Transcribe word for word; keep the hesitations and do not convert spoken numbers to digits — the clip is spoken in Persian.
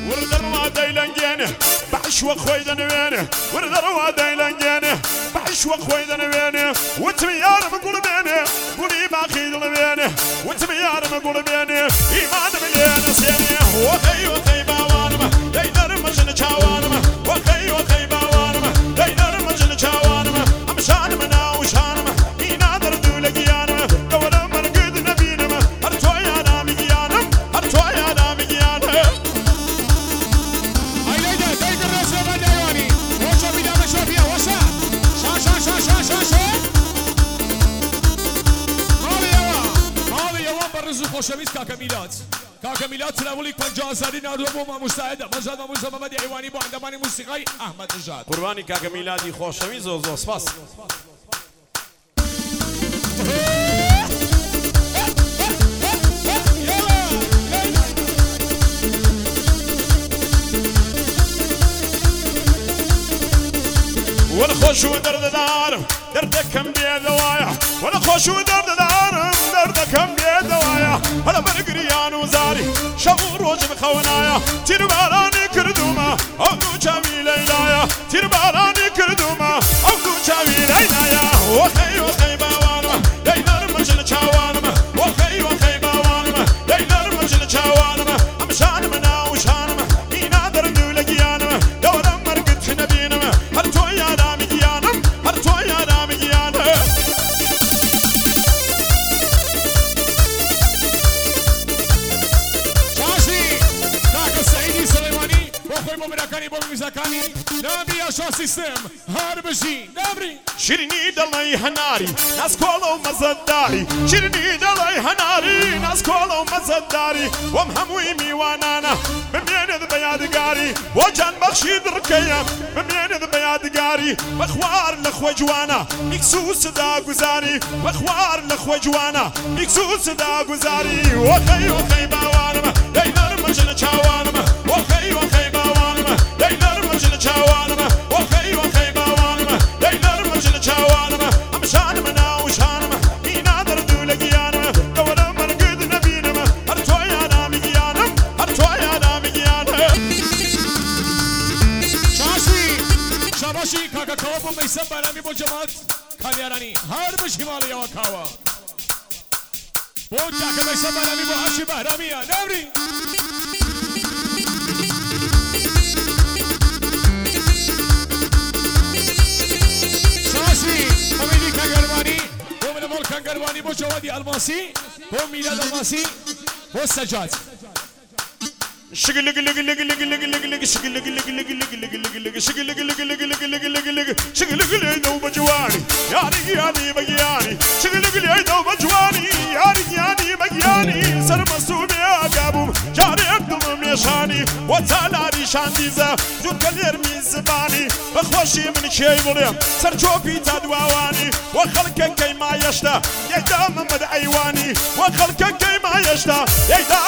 ورد الروادي لنجينه بعش وخوي دنوينه ورد الروادي لنجينه بعش وخوي دنوينه وانت ميار مقول بينه قولي باخي دلبينه وانت ميار مقول بينه ايمان مليان سينه وخي وخي باوانمه دينر مجن جاوانمه وخي وخي باوانمه دينر مجن جاوانمه امشان منا وشانمه اينا دردو لقيانمه دورا من قد نبينمه هرتوي انا مقيانم هرتوي انا مقيانم هاي ليدا تيجي الرسمه بعد ايواني وشو بيدا مشوا فيها وشا شا شا شا شا شا شا هذا يوا هذا يوا برزو خوشويس كاكا ميلاد كاكا ميلاد تناولي پنجاه هزاری نادو ما مستعد مجاد موسى محمد ایوانی با اندمانی موسیقی احمد نژاد قربانی کاکا میلادی خوشوی زو زو سپاس وانا خوش ودرد دارم دردكم بيدوايا وانا خوش ودرد دارم دردكم بيدوايا هلا برقريان وزاري شغور وجب خونايا تيرباراني كردوما او دو جامي ليلايا تيرباراني كردوما او دو جامي ليلايا وخي وخي باوانما دينار مجل جاوانما وخي وخي باوانما دينار مجل جاوانما امشان منا وشانما اينا دردو لقيانما دورا مرقت نبينما هرتو يا رامي قيانم هرتو يا رامي قيانم مبركاني بوم مزكاني نبي اشا سيستم هربشي نبري شيرني دلي هناري ناس كولو مزداري شيرني دلي هناري ناس كولو مزداري ومهموي ميوانانا بمين بياد قاري وجان بخشي دركيا بمين بياد قاري بخوار لخوة جوانا مكسوس دا قزاري بخوار لخوة جوانا مكسوس دا قزاري وخي وخي باوانما دينار مجل جاوانما وخي وخي باوانما دينار مجل جاوانما وخي وخي باوانما دينار مجل جاوانما امشان منا وشانما اينا دردو لقيانما دورا من قد نبينما هرتوي انا مقيانم هرتوي انا مقيانم شاشي شاباشي كاكا كوابو ميسا برامي بو جماعت خانياراني هربشي مالي يوا كاوا بو كاكا ميسا برامي بو هاشي بهرامي نبري اميدي كانغرواني هو من مول كانغرواني بو جوادي الماسي هو ميلاد الماسي هو السجاد شغل لق لق لق لق لق لق لق شغل لق لق لق لق لق لق لق شغل لق لق لق لق لق لق لق شغل لق لق دوب جواني ياري ياري بقياني شغل لق لق دوب جواني ياري ياري بقياني سر مسؤول يا قابو جاري اقدم ميشاني وتالاري شانديزا جود كلير من زباني بخوشي من شي مريم سر جوبي تدواواني وخلقك كيما يشتا يدا محمد ايواني وخلقك كيما يشتا يدا